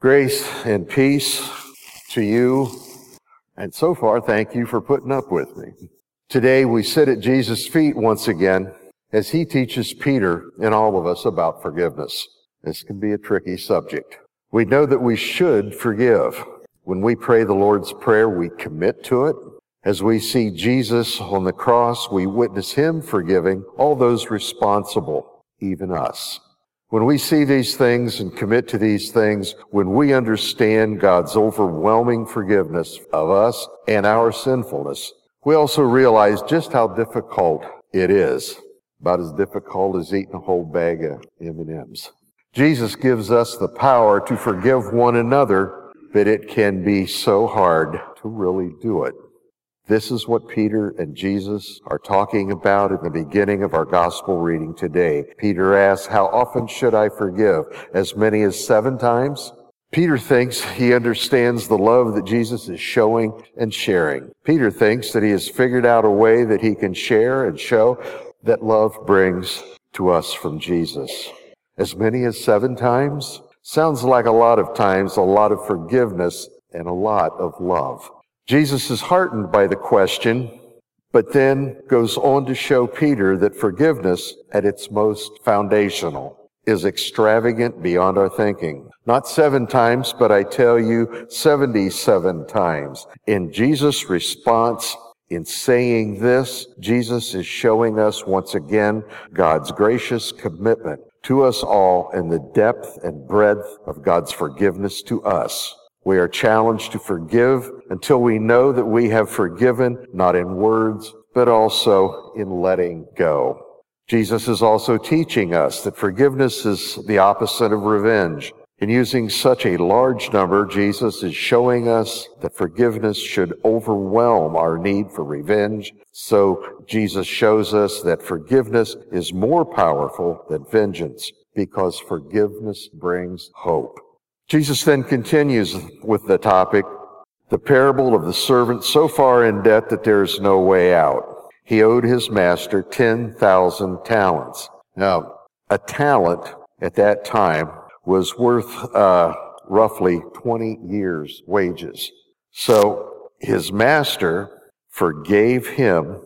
Grace and peace to you, and so far, thank you for putting up with me. Today, we sit at Jesus' feet once again as he teaches Peter and all of us about forgiveness. This can be a tricky subject. We know that we should forgive. When we pray the Lord's Prayer, we commit to it. As we see Jesus on the cross, we witness him forgiving all those responsible, even us. When we see these things and commit to these things, when we understand God's overwhelming forgiveness of us and our sinfulness, we also realize just how difficult it is. About as difficult as eating a whole bag of M&Ms. Jesus gives us the power to forgive one another, but it can be so hard to really do it. This is what Peter and Jesus are talking about in the beginning of our gospel reading today. Peter asks, "How often should I forgive? As many as 7 times?" Peter thinks he understands the love that Jesus is showing and sharing. Peter thinks that he has figured out a way that he can share and show that love brings to us from Jesus. As many as 7 times? Sounds like a lot of times, a lot of forgiveness, and a lot of love. Jesus is heartened by the question, but then goes on to show Peter that forgiveness, at its most foundational, is extravagant beyond our thinking. Not 7 times, but I tell you, 77 times. In Jesus' response, in saying this, Jesus is showing us once again God's gracious commitment to us all and the depth and breadth of God's forgiveness to us. We are challenged to forgive until we know that we have forgiven, not in words, but also in letting go. Jesus is also teaching us that forgiveness is the opposite of revenge. In using such a large number, Jesus is showing us that forgiveness should overwhelm our need for revenge. So Jesus shows us that forgiveness is more powerful than vengeance because forgiveness brings hope. Jesus then continues with the topic, the parable of the servant so far in debt that there is no way out. He owed his master 10,000 talents. Now, a talent at that time was worth roughly 20 years' wages. So his master forgave him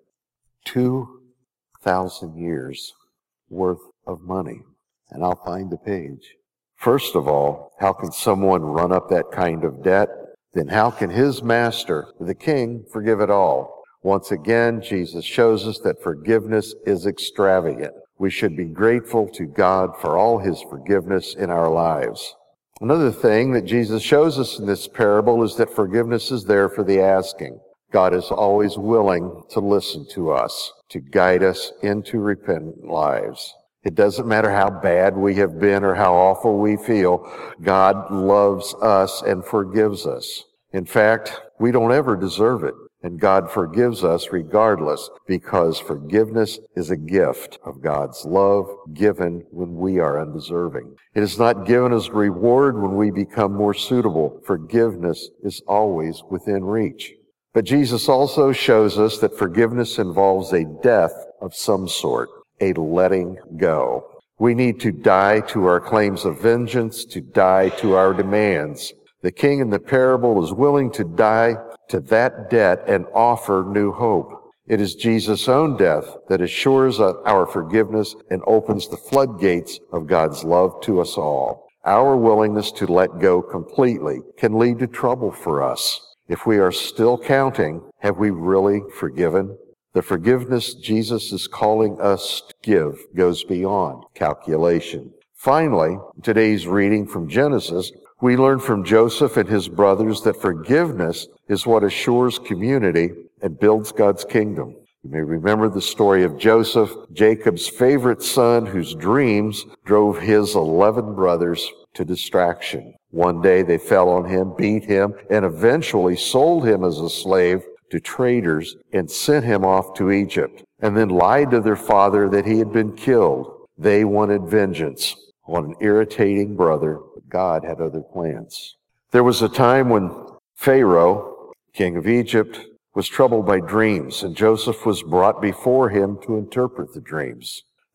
2,000 years worth of money. And I'll find the page. First of all, how can someone run up that kind of debt? Then how can his master, the king, forgive it all? Once again, Jesus shows us that forgiveness is extravagant. We should be grateful to God for all his forgiveness in our lives. Another thing that Jesus shows us in this parable is that forgiveness is there for the asking. God is always willing to listen to us, to guide us into repentant lives. It doesn't matter how bad we have been or how awful we feel. God loves us and forgives us. In fact, we don't ever deserve it. And God forgives us regardless because forgiveness is a gift of God's love given when we are undeserving. It is not given as a reward when we become more suitable. Forgiveness is always within reach. But Jesus also shows us that forgiveness involves a death of some sort. A letting go. We need to die to our claims of vengeance, to die to our demands. The king in the parable is willing to die to that debt and offer new hope. It is Jesus' own death that assures our forgiveness and opens the floodgates of God's love to us all. Our willingness to let go completely can lead to trouble for us. If we are still counting, have we really forgiven? The forgiveness Jesus is calling us to give goes beyond calculation. Finally, today's reading from Genesis, we learn from Joseph and his brothers that forgiveness is what assures community and builds God's kingdom. You may remember the story of Joseph, Jacob's favorite son, whose dreams drove his 11 brothers to distraction. One day they fell on him, beat him, and eventually sold him as a slave to traders and sent him off to Egypt, and then lied to their father that he had been killed. They wanted vengeance on an irritating brother, but God had other plans. There was a time when Pharaoh, king of Egypt, was troubled by dreams, and Joseph was brought before him to interpret the dreams.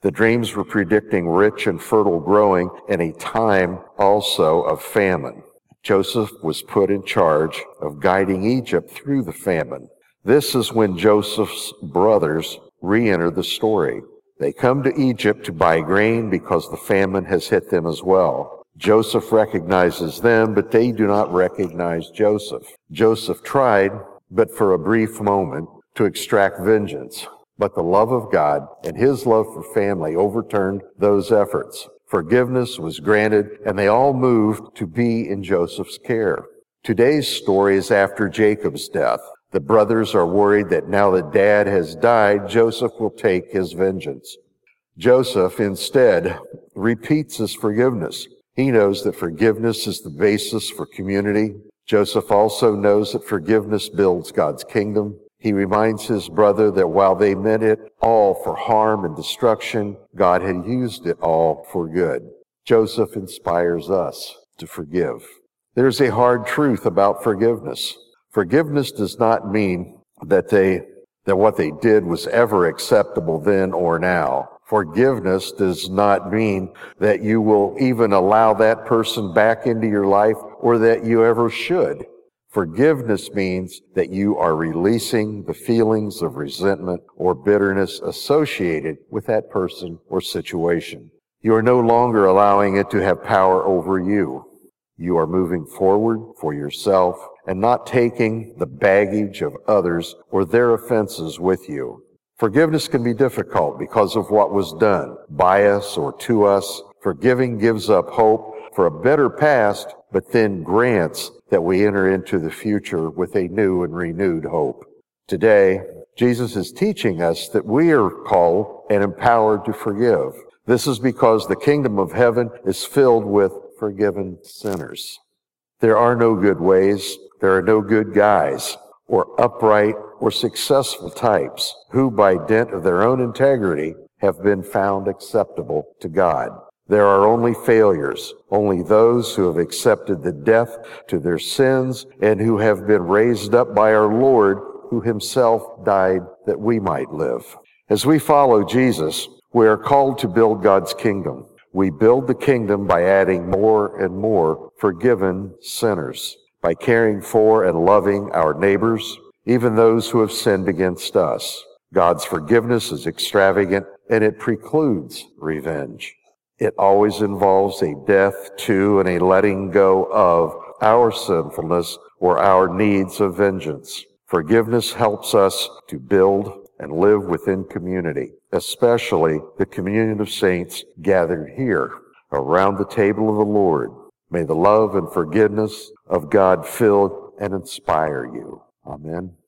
The dreams were predicting rich and fertile growing in a time also of famine. Joseph was put in charge of guiding Egypt through the famine. This is when Joseph's brothers re-enter the story. They come to Egypt to buy grain because the famine has hit them as well. Joseph recognizes them, but they do not recognize Joseph. Joseph tried, but for a brief moment, to extract vengeance. But the love of God and his love for family overturned those efforts. Forgiveness was granted, and they all moved to be in Joseph's care. Today's story is after Jacob's death. The brothers are worried that now that Dad has died, Joseph will take his vengeance. Joseph instead repeats his forgiveness. He knows that forgiveness is the basis for community. Joseph also knows that forgiveness builds God's kingdom. He reminds his brother that while they meant it all for harm and destruction, God had used it all for good. Joseph inspires us to forgive. There's a hard truth about forgiveness. Forgiveness does not mean that what they did was ever acceptable then or now. Forgiveness does not mean that you will even allow that person back into your life or that you ever should. Forgiveness means that you are releasing the feelings of resentment or bitterness associated with that person or situation. You are no longer allowing it to have power over you. You are moving forward for yourself and not taking the baggage of others or their offenses with you. Forgiveness can be difficult because of what was done by us or to us. Forgiving gives up hope for a better past, but then grants that we enter into the future with a new and renewed hope. Today, Jesus is teaching us that we are called and empowered to forgive. This is because the kingdom of heaven is filled with forgiven sinners. There are no good ways. There are no good guys or upright or successful types who, by dint of their own integrity, have been found acceptable to God. There are only failures, only those who have accepted the death to their sins and who have been raised up by our Lord, who himself died that we might live. As we follow Jesus, we are called to build God's kingdom. We build the kingdom by adding more and more forgiven sinners, by caring for and loving our neighbors, even those who have sinned against us. God's forgiveness is extravagant, and it precludes revenge. It always involves a death to and a letting go of our sinfulness or our needs of vengeance. Forgiveness helps us to build and live within community, especially the communion of saints gathered here around the table of the Lord. May the love and forgiveness of God fill and inspire you. Amen.